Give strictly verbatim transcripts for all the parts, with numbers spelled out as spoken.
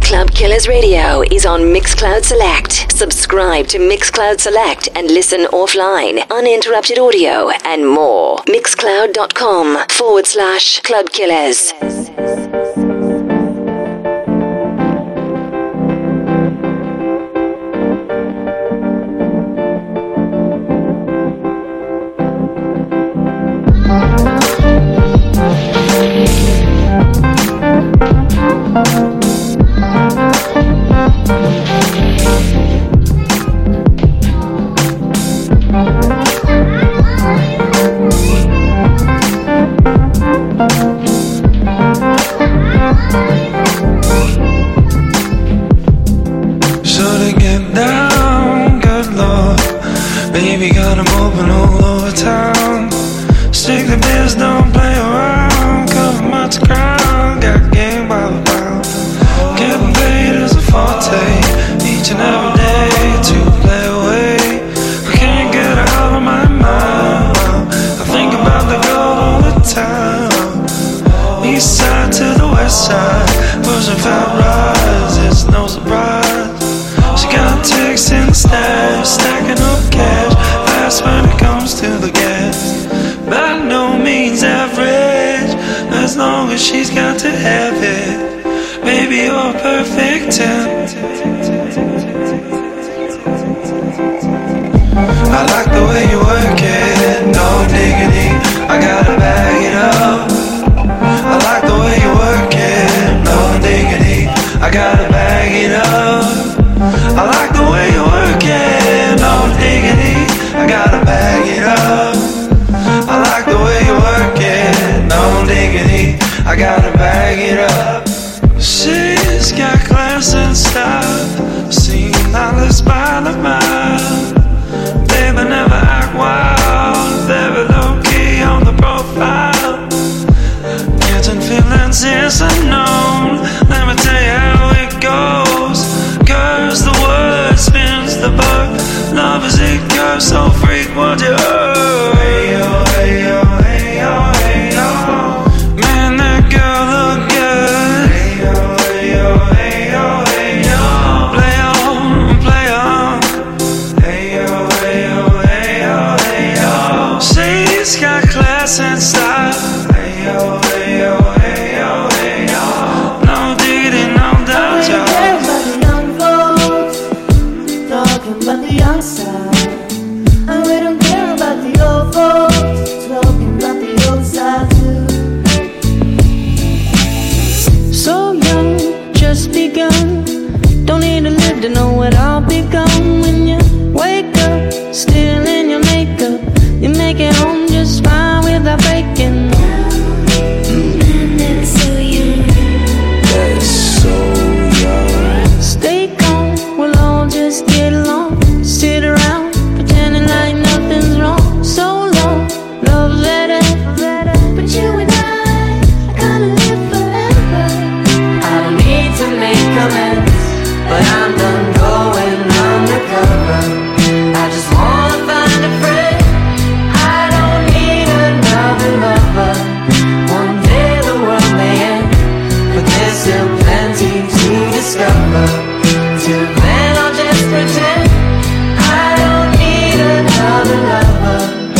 Club Killers Radio is on Mixcloud Select. Subscribe to Mixcloud Select and listen offline, uninterrupted audio, and more. Mixcloud.com forward slash Club Killers. She's got to have it. Baby, you're a perfect ten. I like the way you work it, no diggity, I gotta bag it up. I like the way you work it, no diggity, I gotta bag it up. I like the way you work it, no diggity, I gotta bag it up. I like the way you work it, no diggity, I gotta bag it up. She's got class and style, seen dollars by the mile. Baby, never act wild, very low key on the profile. Getting feelings is unknown, let me tell you how it goes. Curves the word, spins the bug, love is it curves, so freak what you heard. Hey yo, hey yo, hey yo, hey yo. Man, that girl look good. Hey yo, hey yo, hey yo, hey yo. Play on, play on. Hey yo, hey yo, hey yo, hey yo. She's got class and style. Hey yo, hey yo, hey yo, hey yo. No diggity, no doubt, yo. I don't care about the young folks talking about the young side. I really don't care about the old folks talking about the old side too. So young, just begun. Don't need to live to know what I'll become. When you wake up, still in your makeup, you make it home just fine without breaking. Mm, that's so young. That's so young. Stay calm, we'll all just get along. Sit around, pretending like nothing's wrong. So long, love letter. But you and I, I gotta live forever. I don't need to make amends, but I'm done going undercover. I just wanna find a friend, I don't need another lover. One day the world may end, but there's still plenty to discover. Till then I'll just pretend I don't need another lover.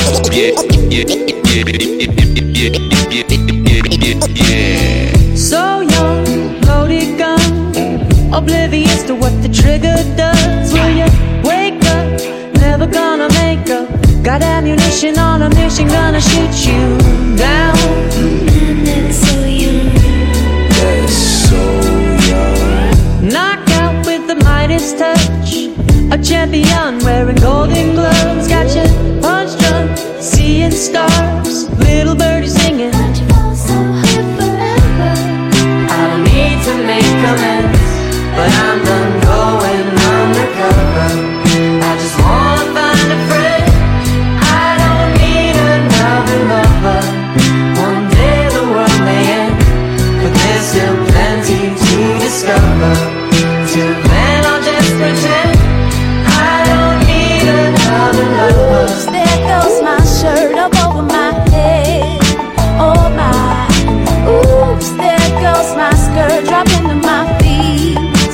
So young, loaded gun, oblivious to what the trigger does. Will you wake up, never gonna make up? Got ammunition on a mission, gonna shoot you down. And that's so young. That's so young. Knock out with the Midas touch, a champion wearing golden gloves. Got your punch drunk, seeing stars, little birdie singing. But you fall so high forever. I don't need to make amends, but I'm done going undercover. I just wanna find a friend, I don't need another lover. One day the world may end, but there's still plenty to discover. Till then I'll just pretend I don't need another lover. There goes my shirt up over my head. Oh my. Oops, there goes my skirt dropping to my feet.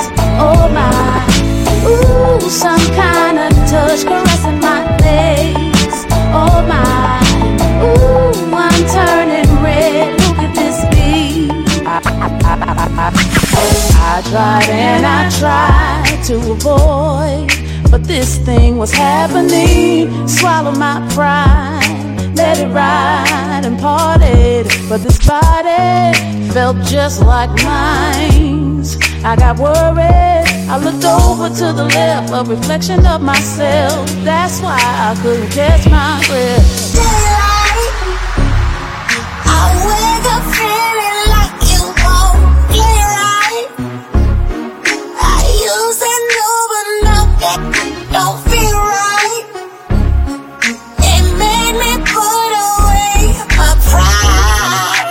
I tried and I tried to avoid, but this thing was happening. Swallow my pride, let it ride and partied. But this body felt just like mine. I got worried, I looked over to the left, a reflection of myself. That's why I couldn't catch my breath. Daylight, I wake up feeling like you won't play right. I used to know, but now that don't feel right. It made me put away my pride.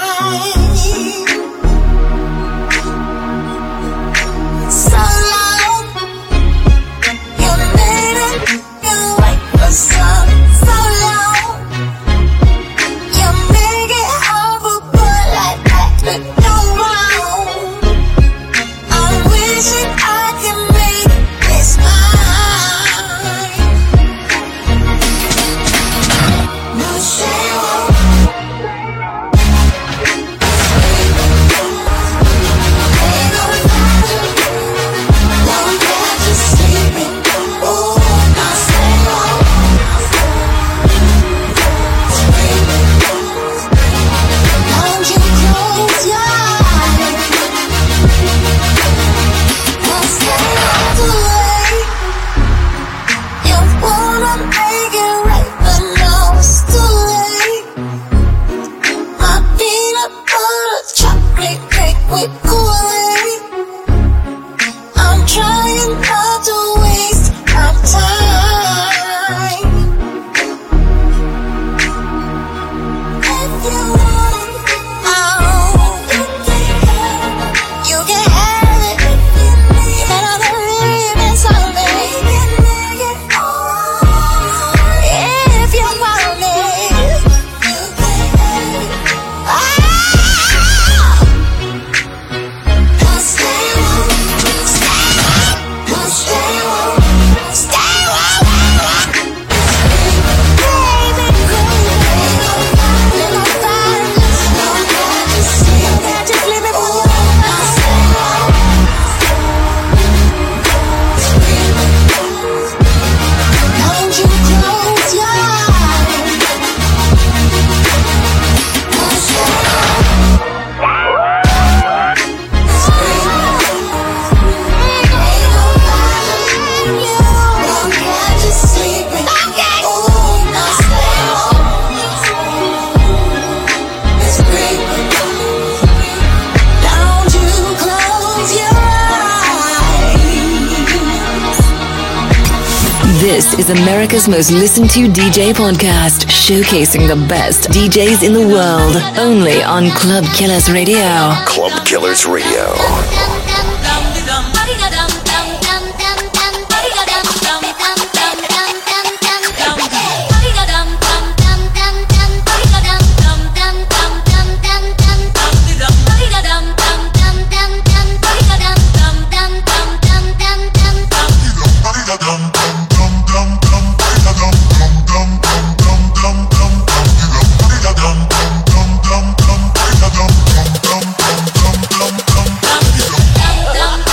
So long, you made it, you wait for some. So long, you make it hard for boy like that to go wrong. I'm wishing I could make this mine. No shame. Ain't no magic. Don't catch you sleeping. Oh, no shame. Don't you close your eyes. Don't stay out too late. You wanna make it right, but now it's too late. My peanut butter chocolate cake with Kool-Aid. I'm trying not to waste my time. If you want it, oh, you can have it. You can have it. You better believe in something. If you want it, you can have it. Ah! Now stay warm, stay warm. Now stay warm, stay warm. Baby, cool, little fire, don't let me see that. Just leave me for you. Now stay warm. Don't you close your eyes. Now stay don't catch you sleeping. Oh, now stay home. It's creeping. Don't you close your eyes. This is America's most listened to D J podcast, showcasing the best D Js in the world, only on Club Killers Radio. Club Killers Radio. Dum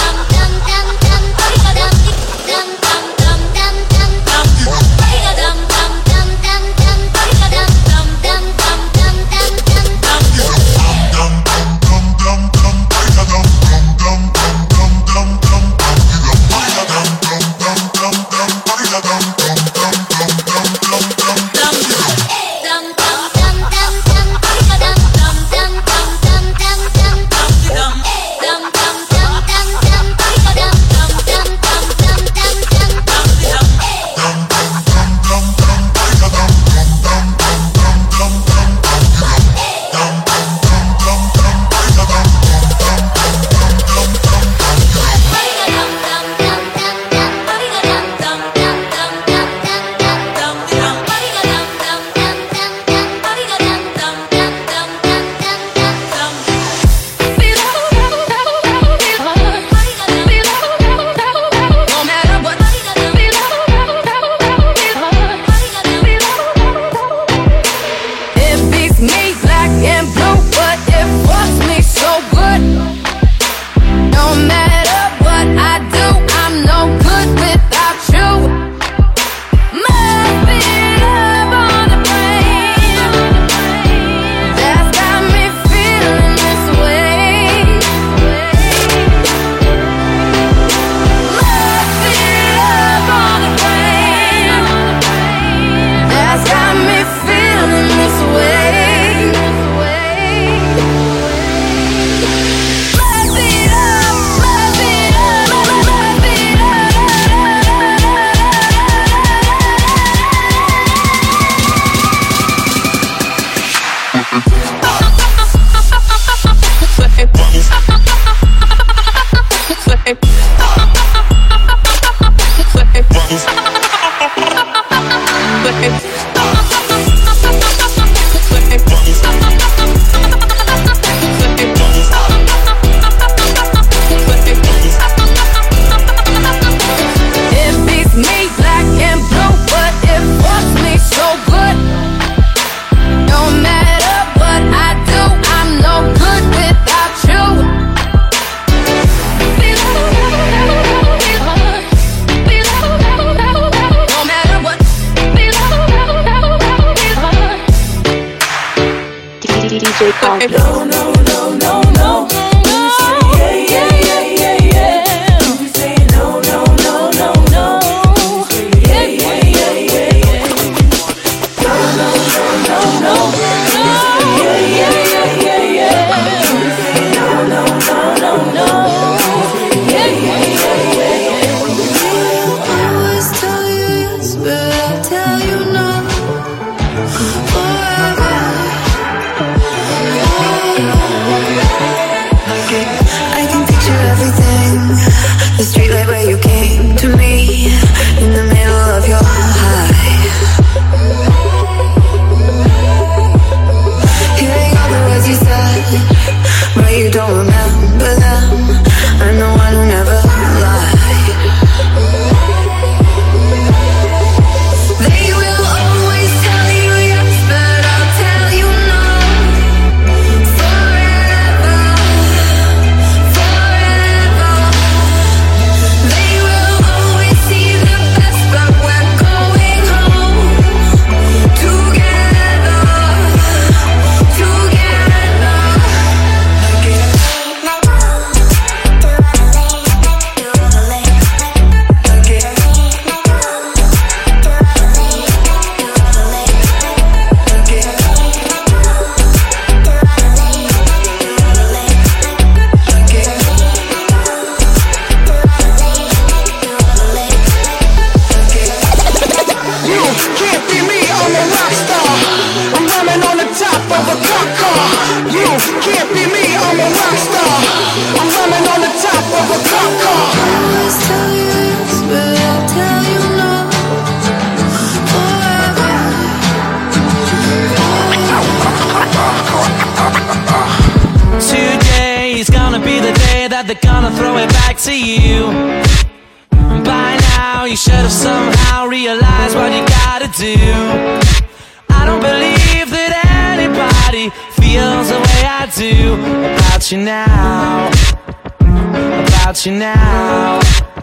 that they're gonna throw it back to you. By now you should have somehow realized what you gotta do. I don't believe that anybody feels the way I do about you now, about you now.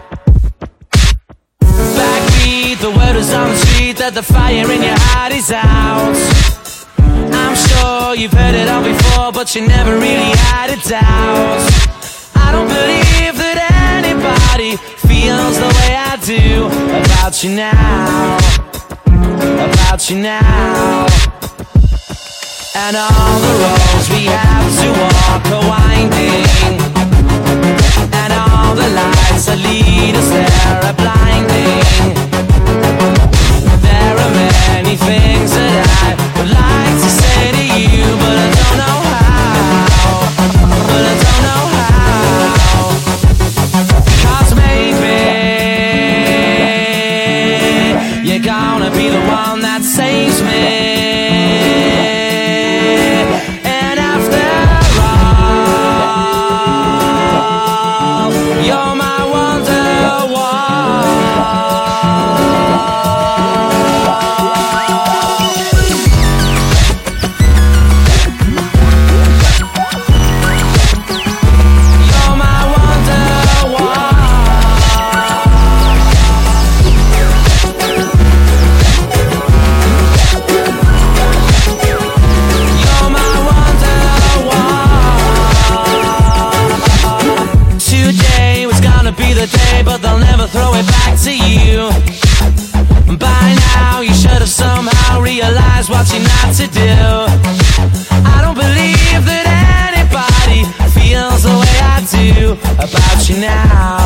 Backbeat, the word is on the street that the fire in your heart is out. I'm sure you've heard it all before, but you never really had a doubt. I don't believe that anybody feels the way I do about you now, about you now. And all the roads we have to walk are winding, and all the lights that lead us there are blinding. There are many things that I would like to say to you, but I don't know how, but I don't know how. Cause maybe you're gonna be the one that saves me. And after all, you're my Wonderwall. But they'll never throw it back to you. By now you should have somehow realized what you're not to do. I don't believe that anybody feels the way I do about you now.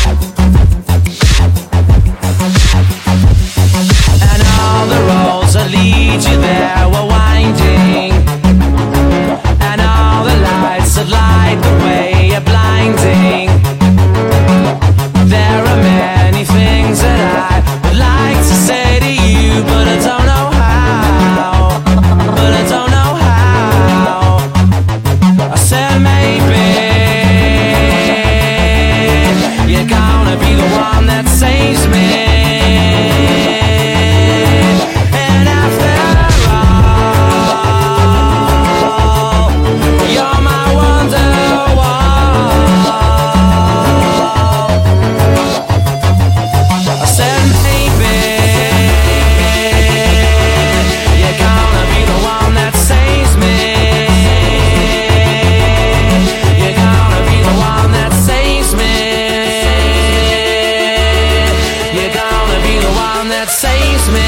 And all the roads that lead you there were winding, and all the lights that light the way are blinding. There are many things that I would like to say to you, but I don't know how, but I don't know how. I said maybe you're gonna be the one that saves me. And after all, you're my Wonderwall. I said maybe you're gonna be the one that saves me. You're gonna be the one that saves me. You're gonna be the one that saves me.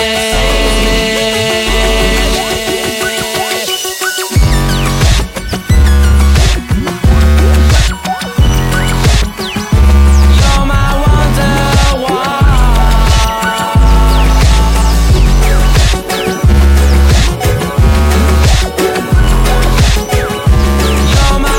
You're my Wonderwall. You're my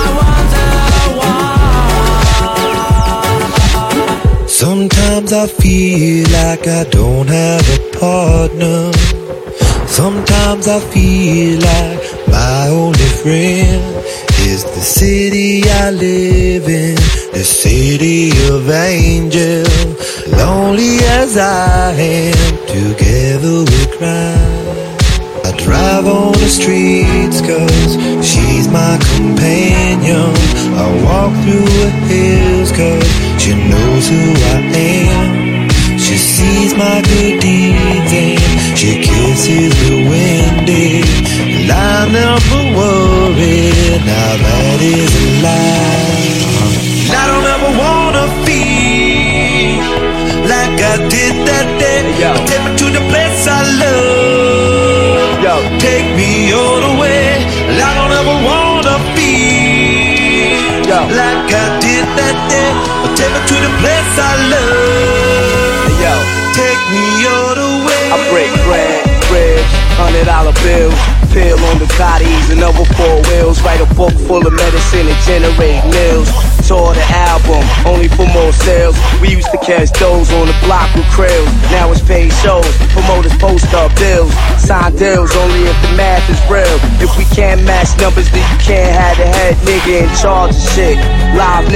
Wonderwall. Sometimes I feel like I don't have a partner. Sometimes I feel like my only friend is the city I live in, the city of angels. Lonely as I am, together we cry. I drive on the streets cause she's my companion. I walk through the hills cause she knows who I am. She sees my good deeds and she kisses me when they line up for worry. Now that is a lie. I don't ever wanna feel like I did that day. Yo. Take me to the place I love. Yo. Take me all the way. I don't ever wanna feel Yo. like I did that day. Take me to the place I love. Yo. Take me all the way. I break bread, bread, hundred dollar bills. Pill on the bodies and over four wheels. Write a book full of medicine and generate meals. Tour the album, only for more sales. We used to catch those on the block with krills. Now it's paid shows, promoters post up deals. Sign deals only if the math is real. If we can't match numbers, then you can't have the head nigga in charge of shit. Live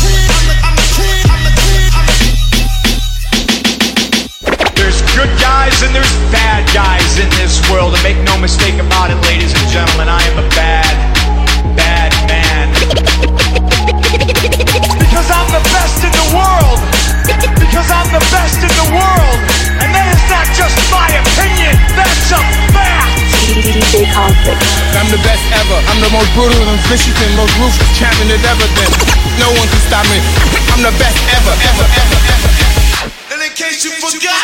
There's good guys and there's bad guys in this world, and make no mistake about it, ladies and gentlemen, I am a bad, bad man. Because I'm the best in the world. Because I'm the best in the world. And that is not just my opinion, that's a fact. D J Conflict. I'm the best ever. I'm the most brutal and vicious and most ruthless champion there's ever been. No one can stop me. I'm the best ever, ever, ever, ever. And in case you forgot,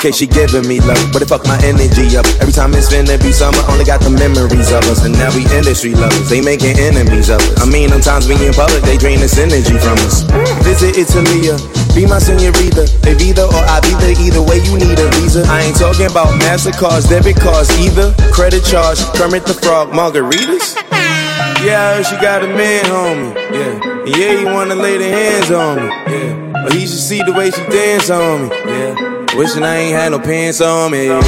Okay, she giving me love, but it fuck my energy up. Every time it's finna be summer, only got the memories of us. And now we industry lovers, they making enemies of us. I mean, sometimes we in public, they drain this energy from us. Visit Italia, be my senorita. Evita or Avita, either way you need a visa. I ain't talking about MasterCards, debit cards either. Credit charge, Kermit the Frog, margaritas. Yeah, I heard she got a man, homie. Yeah, yeah, he wanna lay their hands on me. Yeah, but he should see the way she dance on me. Yeah, wishing I ain't had no pants on me. Yeah.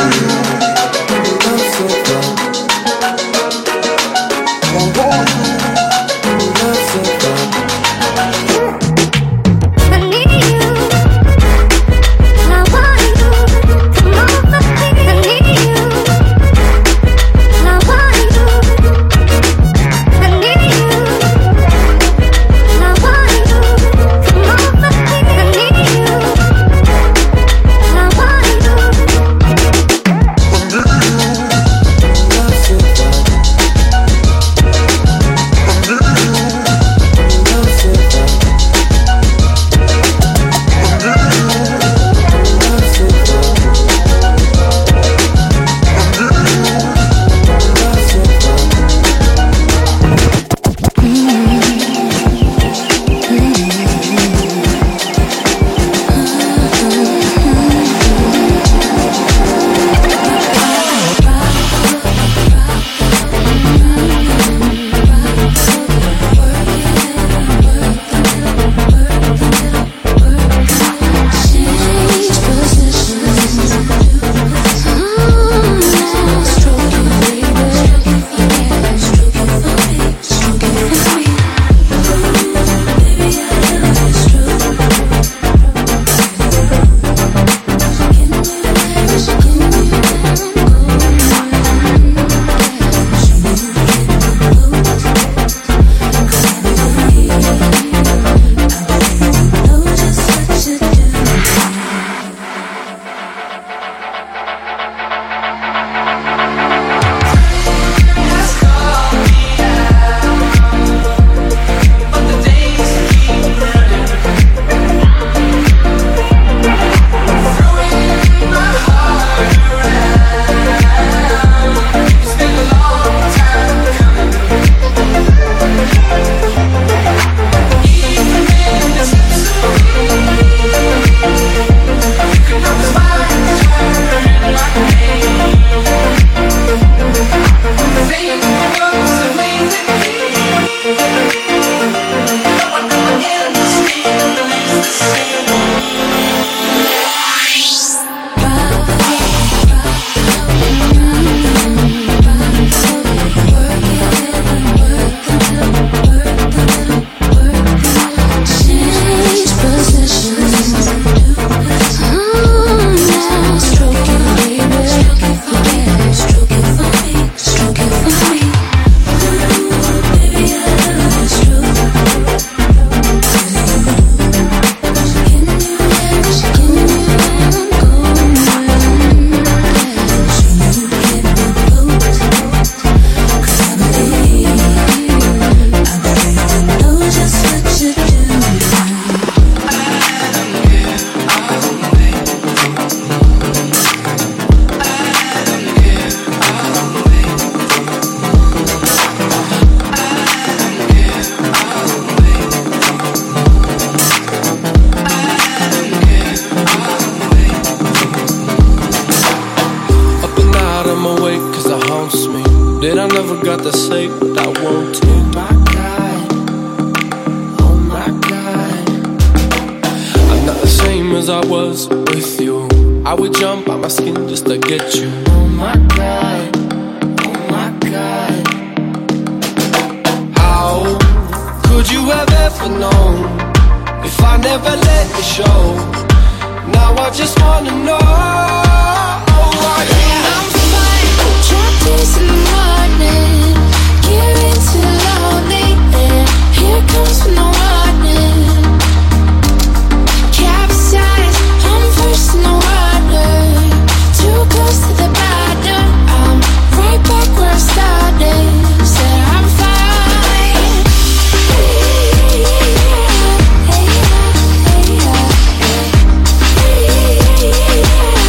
got to say what I want to. Oh my God, oh my God, I'm not the same as I was with you. I would jump out my skin just to get you. Oh my God, oh my God, how could you have ever known if I never let it show? Now I just wanna know. Trapped in the morning, getting too lonely, and here comes no warning. Capsize, I'm first in the water, too close to the bottom. I'm right back where I started. Said I'm fine. Hey, yeah, hey, yeah, hey, yeah, hey, yeah, hey, yeah.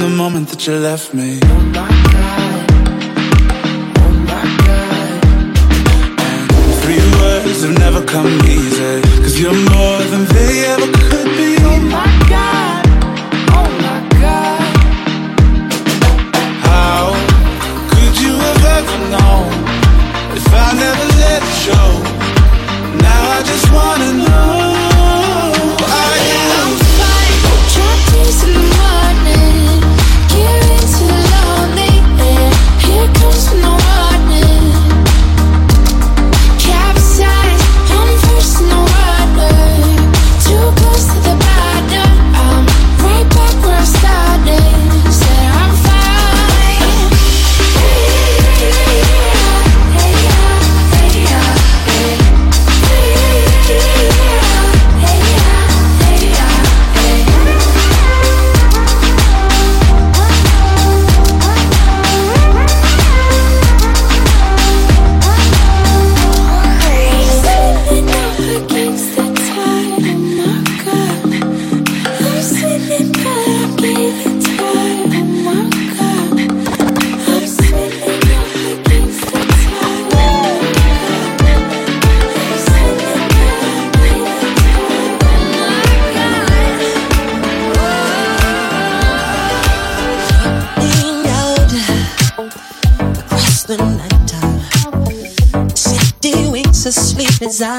the moment that you left me. Oh my God, oh my God. And three words have never come easy, 'cause you're more than they ever could be. Oh my God, oh my God. How could you have ever known if I never let it show? Now I just wanna know, are you? I'm fine, trapped in the morning, giving to the lonely, and here comes no warning. Capsized, I'm first in the water, too close to the bottom. I'm right back where I started. Said I'm fine. Against the tide, oh my God. I'm sitting back against the tide, oh my God. I'm sitting up against the tide, oh my God. I'm sitting back against the tide, oh my God. Looking out across the nighttime, city winks asleep as I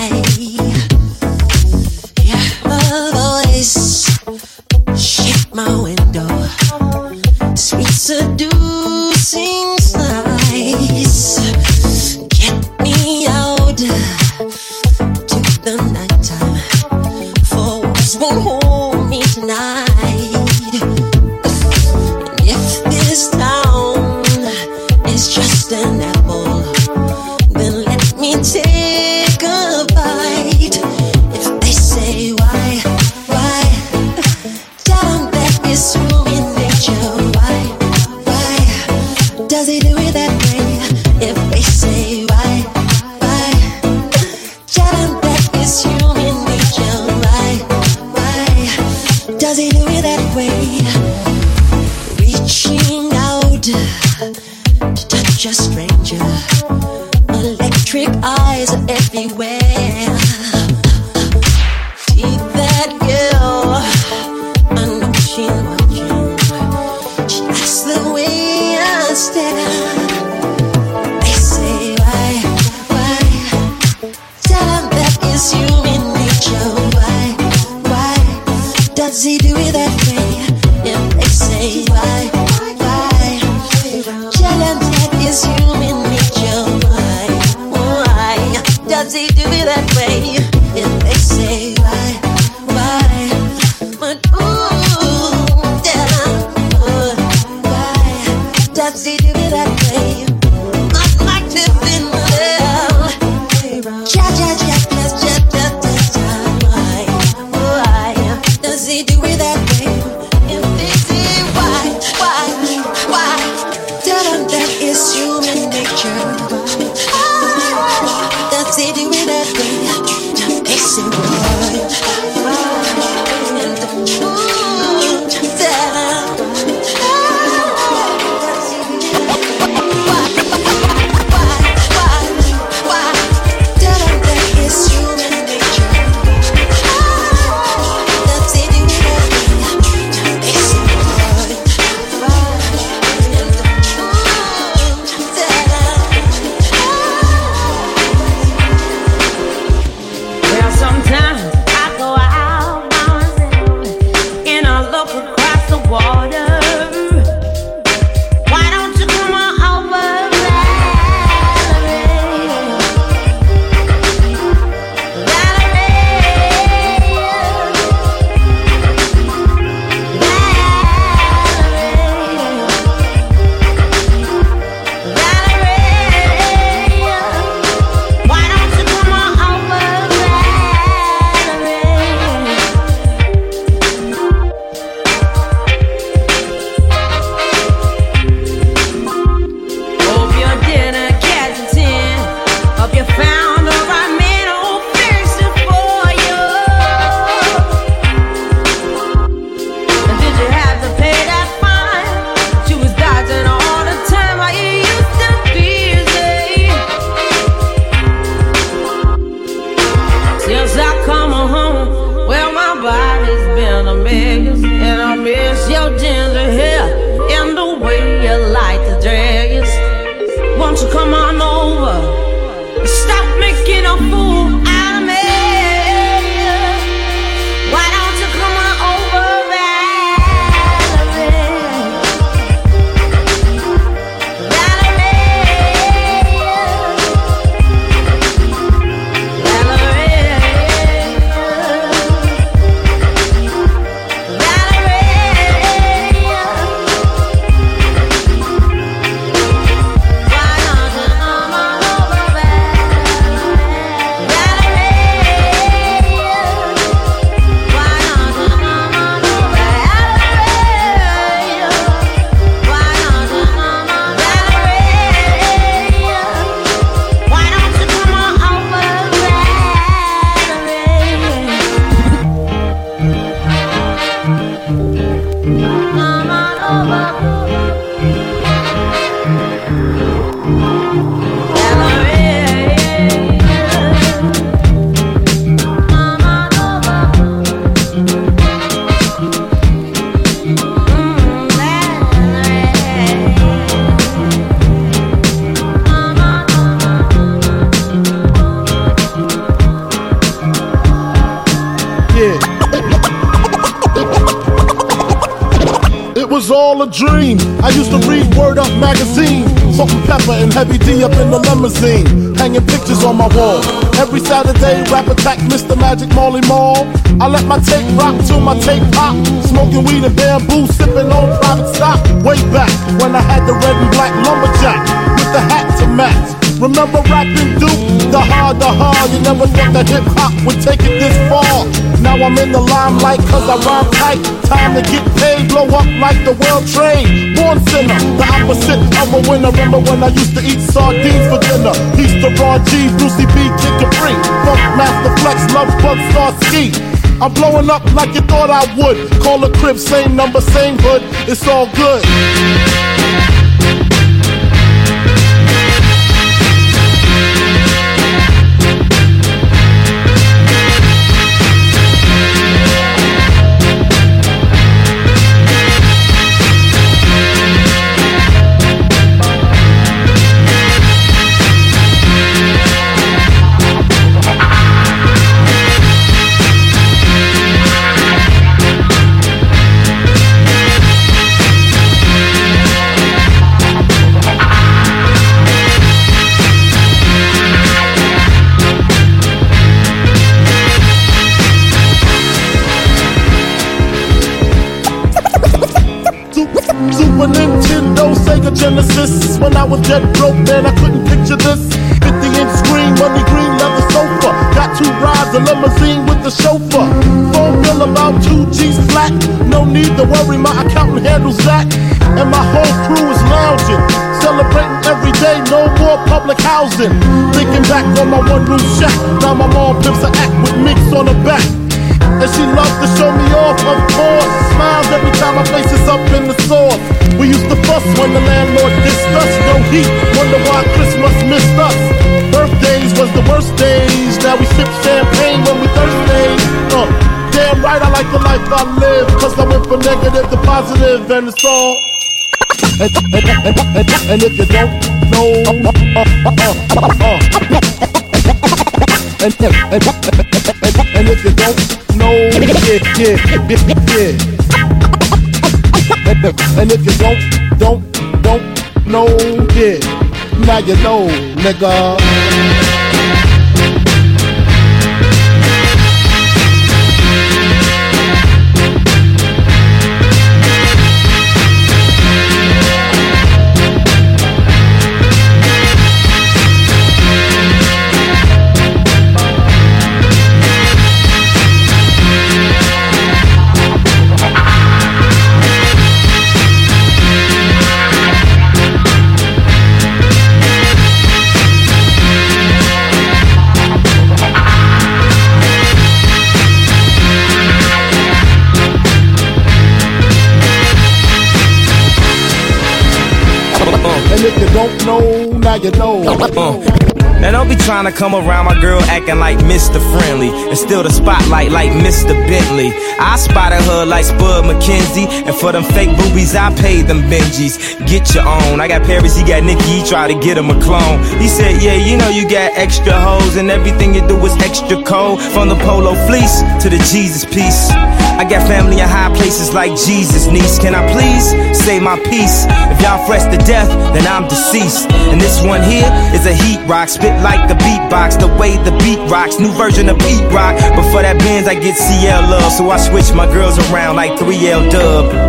hear her voice shake my window. Sweet seducing sighs, get me out to the nighttime, for walls won't hold me tonight. And if this town is just an apple, then let me take a bite. If they say why, why, tell them that it's human nature. Why, why, does he do it that way? If they say why, why, tell them that it's human nature. Why, why, does he do it that way? Reaching out to touch a stranger, electric eyes are everywhere. See that girl, I know she's watching. She likes the way I stare. They say why, why, tell them that is human nature. Why, why, does he do it that way? If they say why, why, tell them that is human nature. Why, why, does he do it that way? it was all a dream. I used to read Word Up magazine, Salt and Pepper and Heavy D up in the limousine, hanging pictures on my wall. Every Saturday, Rap Attack, Mister Magic, Marley Marl. I let my tape rock till my tape pop, smoking weed and bamboo, sipping on private stock. Way back when I had the red and black lumberjack with the hat to match. Remember rapping Duke? The hard, the hard. You never thought that hip hop would take it this far. Now I'm in the limelight cause I rhyme tight. Time to get paid, blow up like the world trade. Born sinner, the opposite of a winner. Remember when I used to eat sardines for dinner? Peace to Ron G, Brucey B, Kid Capri, Funk Master Flex, Love Bug, Star Ski. I'm blowing up like you thought I would. Call a crib, same number, same hood. It's all good. Super Nintendo, Sega Genesis. When I was dead broke, man, I couldn't picture this. fifty inch screen, money green leather sofa. Got two rides, a limousine with the chauffeur. Phone bill about two G's flat. No need to worry, my accountant handles that. And my whole crew is lounging, celebrating every day, no more public housing. Thinking back on my one room shack. Now my mom pimps an act with mix on her back. And she loves to show me off, of course. Smiles every time my face is up in the sauce. We used to fuss when the landlord dissed us. No heat, wonder why Christmas missed us. Birthdays was the worst days. Now we sip champagne when we thirsty. Uh, damn right I like the life I live, cause I went from negative to positive, and it's all. And, and, and, and, and if you don't know, uh, uh, uh, uh, and, and, and, and, and if you don't know, yeah, yeah, yeah, yeah. And if you don't, don't, don't know, yeah, now you know, nigga. And if you don't know, now you know. Uh, now don't be trying to come around my girl acting like Mister Friendly and steal the spotlight like Mister Bentley. I spotted her like Spud McKenzie, and for them fake boobies I paid them Benjis. Get your own. I got Paris, he got Nicki, he tried to get him a clone. He said, yeah, you know you got extra hoes and everything you do is extra cold. From the polo fleece to the Jesus piece. I got family in high places like Jesus, niece. Can I please say my piece? If y'all fresh to death, then I'm deceased. And this one here is a heat rock, spit like the beatbox, the way the beat rocks. New version of beat rock, but for that Benz I get C L love, so I switch my girls around like three L Dub. Oh,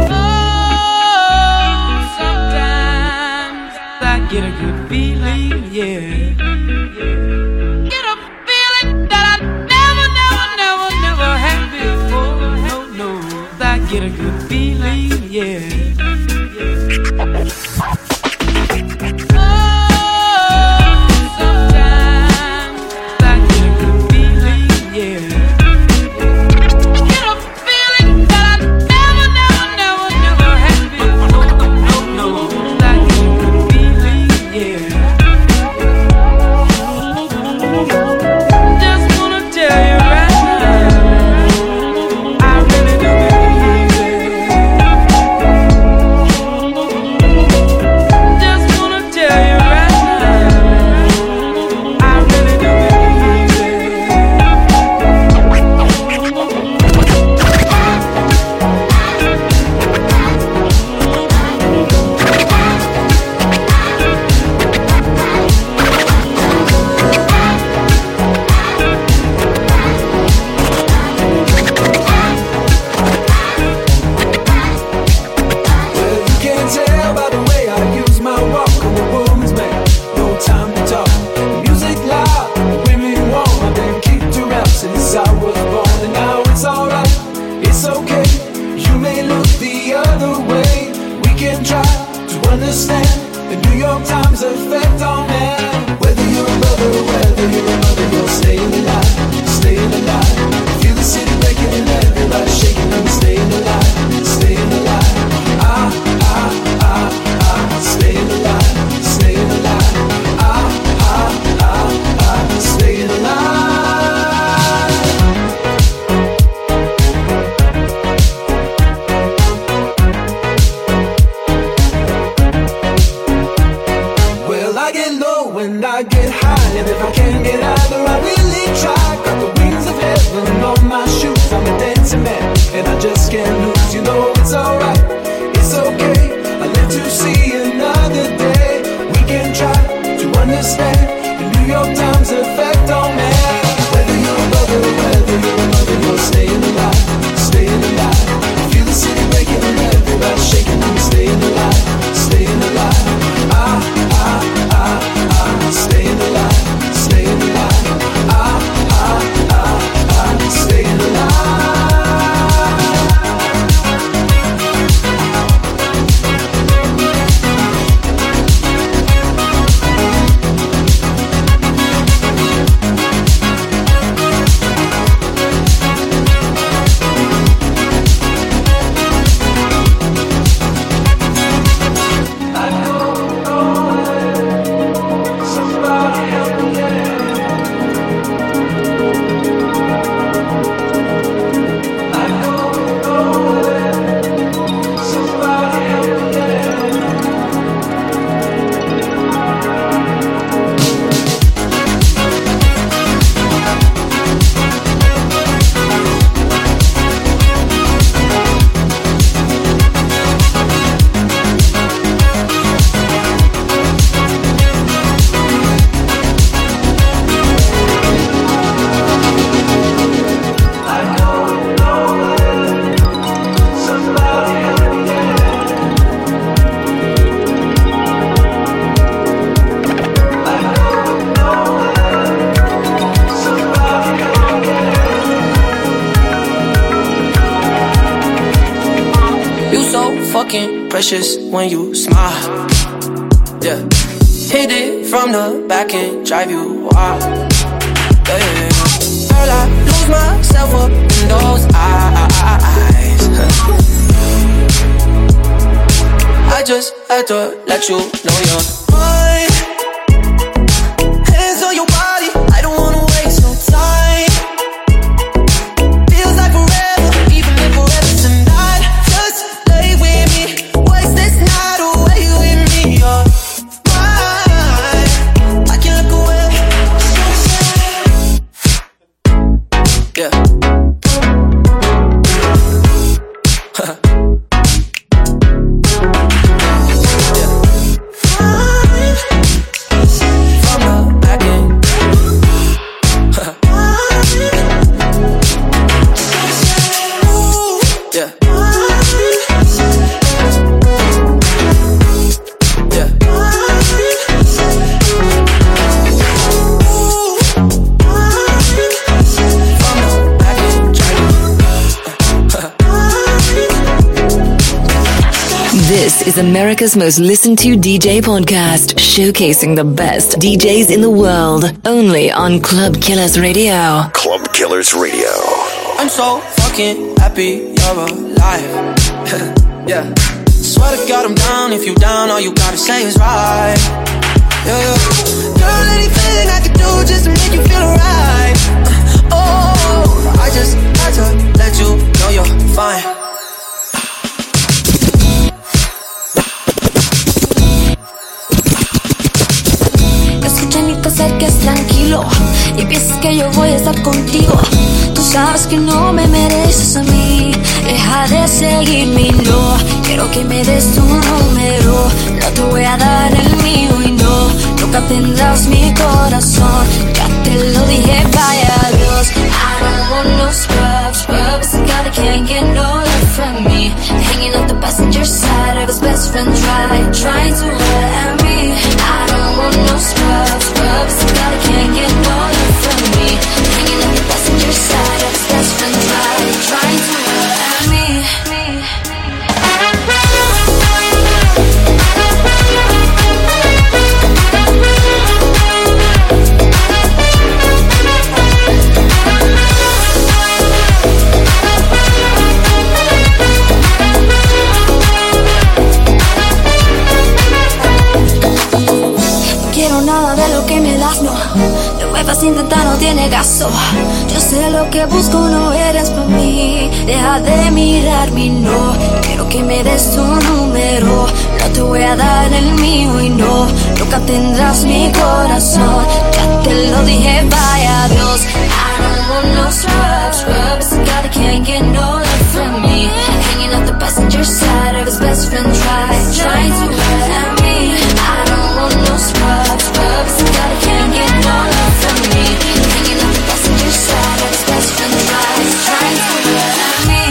sometimes I get a good feeling, yeah. Get a feeling that I never, never, never, never had before. No, no, I get a good feeling, yeah. Yeah. can try to understand the New York Times effect on man. Whether you're a brother or whether you're a mother, you're staying alive, staying alive. Feel the city breaking and everybody shaking and staying alive, staying alive. Ah, ah, ah, ah, staying alive, staying alive. Ah, ah, ah, ah, staying alive. And I get high, and if I can't get either, I really try. Got the wings of heaven on my shoes, I'm a dancing man, and I just can't lose. You know it's alright, it's okay. I live to see another day. We can try to understand the New York Times effect on man. Whether you're a brother or whether you're a mother, you're staying alive, staying alive. Feel the city breaking and everybody shaking and staying alive, staying alive. Ah, ah, ah. Staying alive, staying alive. Ah, ah, ah, ah, staying precious when you smile. Yeah, hit it from the back and drive you wild. Yeah, yeah, yeah. Girl, I lose myself up in those eyes. I just had to let you know you're mine. Hands on your body, I don't wanna waste no time. Feels like forever, even if forever tonight. Just lay with me, waste this night away with me. You're mine, I can't look away. Yeah. This is America's most listened to D J podcast, showcasing the best D Js in the world, only on Club Killers Radio. Club Killers Radio. I'm so fucking happy you're alive. Yeah. Swear to God I'm down. If you down, all you gotta say is right. Yeah, yeah. Girl, anything I could do just to make you feel alright. Oh, I just had to let you know you're fine. Te acerques tranquilo y piensas que yo voy a estar contigo. Tú sabes que no me mereces a mí. Deja de seguirme, no. Quiero que me des tu número. No te voy a dar el mío y no. Nunca tendrás mi corazón. Ya te lo dije, vaya Dios. I don't want no scrub, scrubs. God, I can't get no love from me. Hanging out the passenger side of his best friend's ride, trying to let me. I don't want no scrub, scrubs. God, I can't get no love from me. Hanging out the passenger side of his best friend's ride, trying to let me. estás intentando, tiene caso. Yo sé lo que busco, no eres para mí. Deja de mirar mi no. Quiero que me des tu número. No te voy a dar el mío y no, nunca tendrás mi corazón. Ya te lo dije, vaya Dios. I don't want no scrubs, scrubs. God, I can't get no love from me. Hanging out the passenger side of his best friend tries, trying to hurt me. I don't want no scrubs, scrubs. God, I can't get no love from me. Hanging out the passenger side of his best friend tries, trying to hurt me.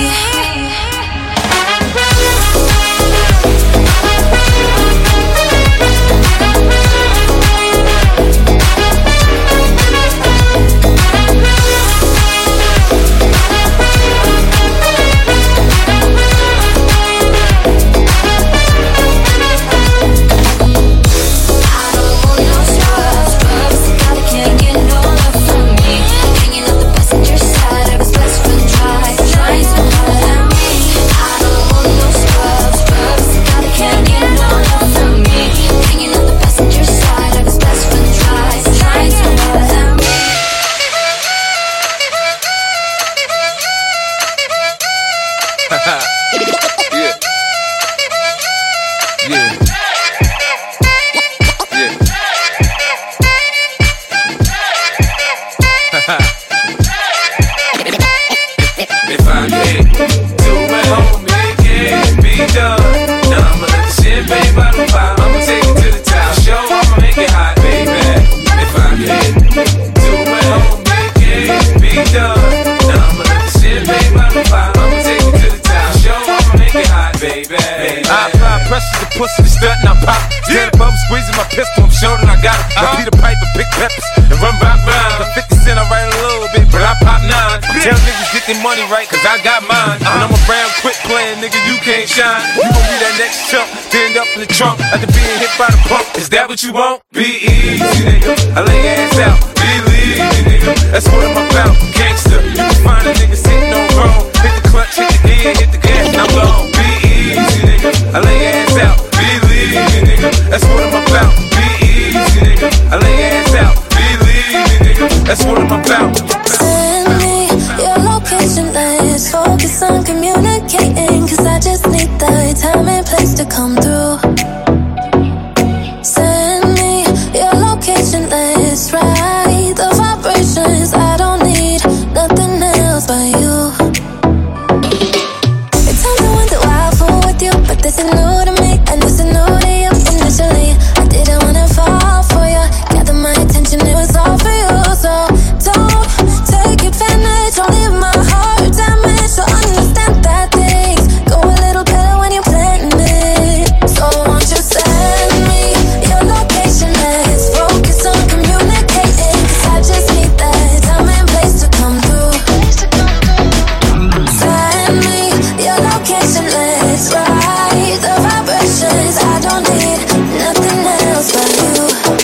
Money right, cause I got mine. When I'm around, quit playing, nigga, you can't shine. You gon' be that next chump, to end up in the trunk after being hit by the pump. Is that what you want? Be easy, nigga. I lay your ass out. Believe me, nigga. That's what I'm about. Gangster. You can find a nigga sitting on wrong. Hit the clutch, hit the gear, hit the gas, and I'm gone. Be easy, nigga. I lay your ass out. Believe me, nigga. That's what I'm about. Be easy, nigga. I lay your ass out. Believe me, nigga. That's what I'm about. Let's focus on communicating, cause I just need the time and place to come through. Send me your location, let's ride the vibrations. I don't need nothing else but you. At times I wonder why I fool with you, but this is new to me, and this is new to you. Initially, I didn't wanna fall for you. Gather my attention, it was all for you. So don't take advantage, don't leave my heart damaged. So understand that things go a little better when you're planning it. So won't you send me your location? Let's focus on communicating, cause I just need that time and place to come through. Send me your location, let's ride the vibrations. I don't need nothing else but you.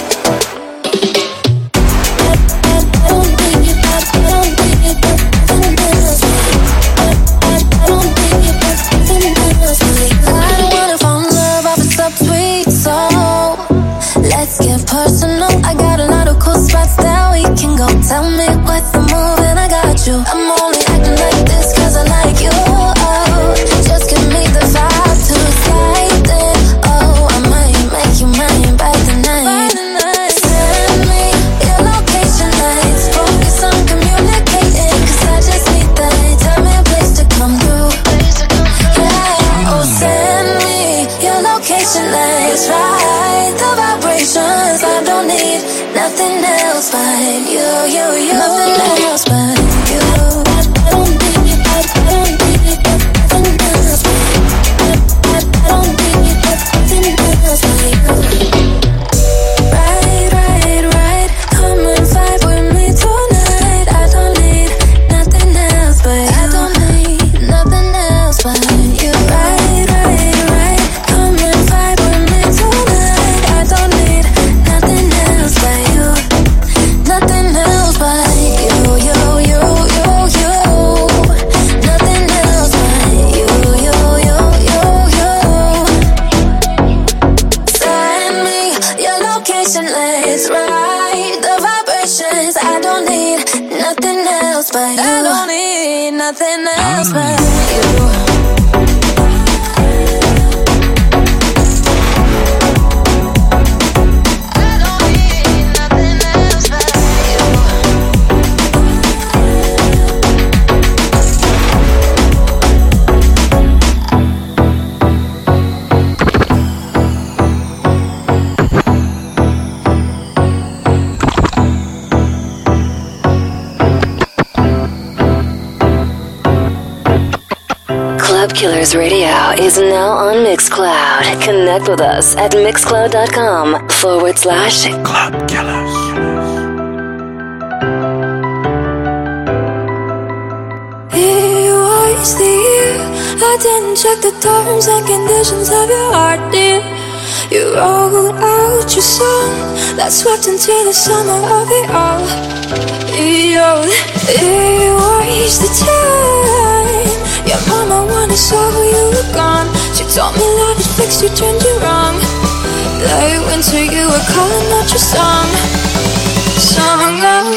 Personal, I got a lot of cool spots that we can go. Tell me what's the move and I got you. I'm only acting like this cause I like you. Oh, just give me the vibe to escape it. Oh, I might make you mine by the night. Send me your location, let's focus on communicating, cause I just need that time and place to come through. Yeah, oh, send me your location, let's ride the vibrations. I don't need nothing else but you, you, you. Nothing else but you. I don't need, I don't need nothing else but you. I don't need nothing else but you. Right, right, right. Come and vibe with me tonight. I don't need nothing else but you. I don't need nothing else but you. Right, right, right. Come and vibe with me tonight. I don't need nothing else but you. Nothing else but you, you, you, you, you. Nothing else but you, you, you, you, you. Send me your location, let's ride the vibrations. I but you. I don't need nothing else but you. Club Killers Radio is now on Mixcloud. Connect with us at mixcloud.com forward slash Club Killers. It was the year I didn't check the terms and conditions of your heart, dear. You wrote out your song that swept into the summer of it all. Yo, it was the time your mama wanted so you were gone. She told me love is fixed, you turned you wrong. Late winter, you were calling out your song. Song of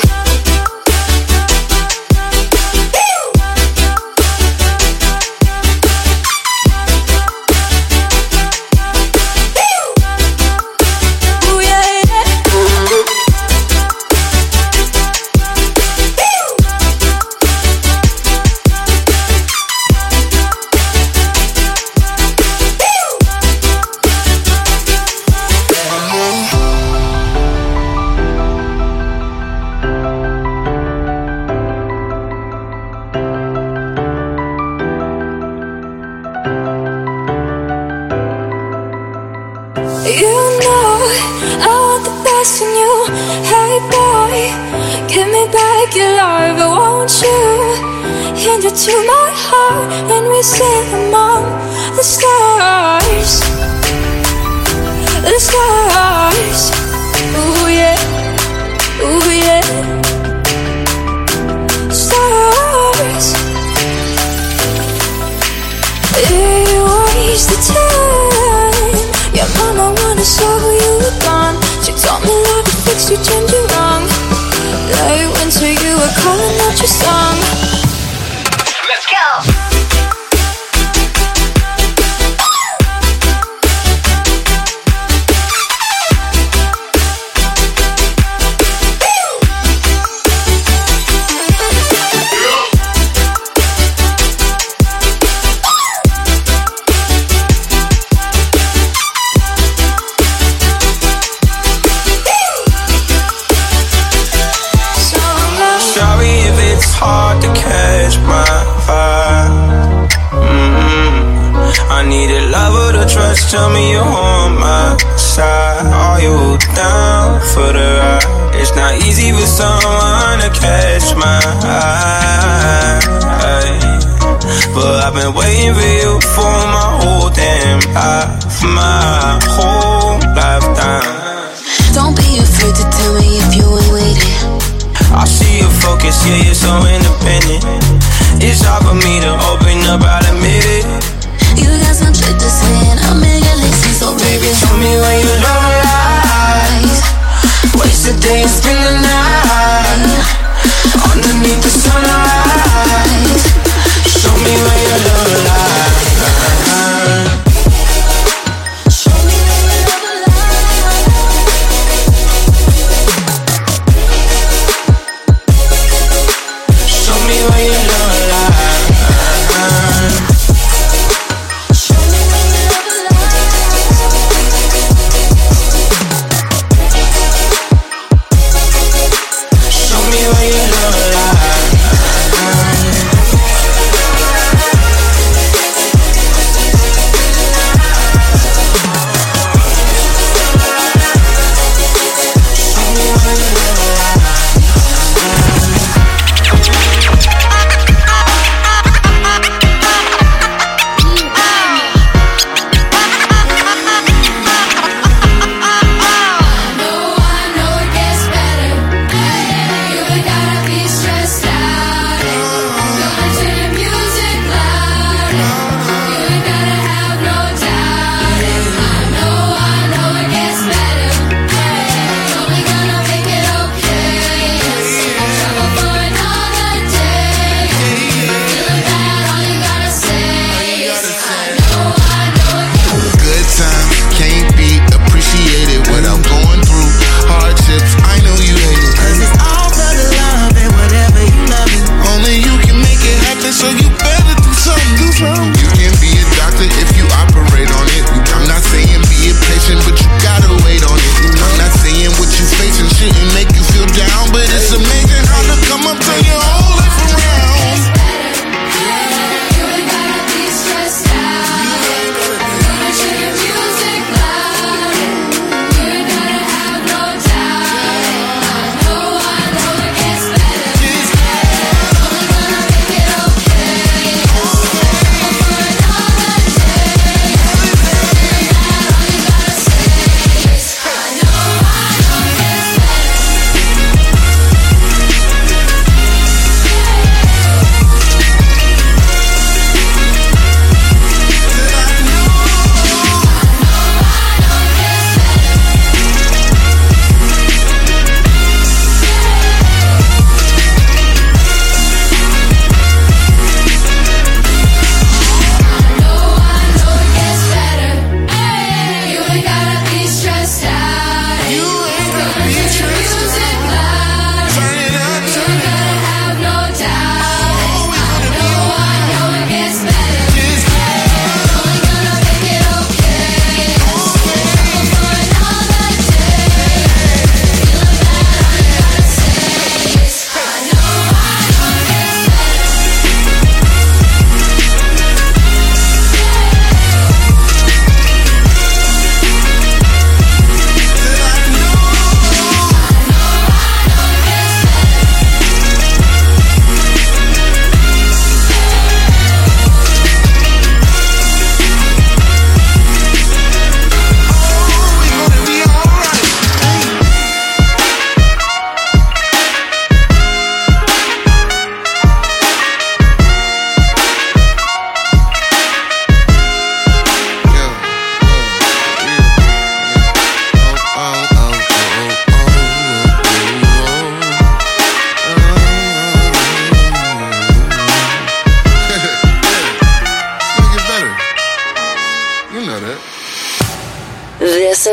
to my heart, and we sit among the stars, the stars. Ooh yeah, ooh yeah, stars. It was the time your mama wanted so you were gone. She told me love would fix you, turned you wrong. Late winter, you were calling out your song. Let's go! Hard to catch my vibe. Mm-hmm. I need a lover to trust. Tell me you're on my side. Are you down for the ride? It's not easy for someone to catch my eye, but I've been waiting for you for my whole damn life, my whole lifetime. Don't be afraid to tell me if you ain't waiting. I see your focus, yeah, you're so independent. It's hard for me to open up, I'll admit it. You got some shit to say and I'll make it listen, so baby, show me where your love lies. Waste the day and spend the night underneath the sunrise. Show me where your love lies.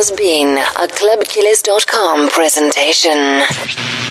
has been a club killers dot com presentation.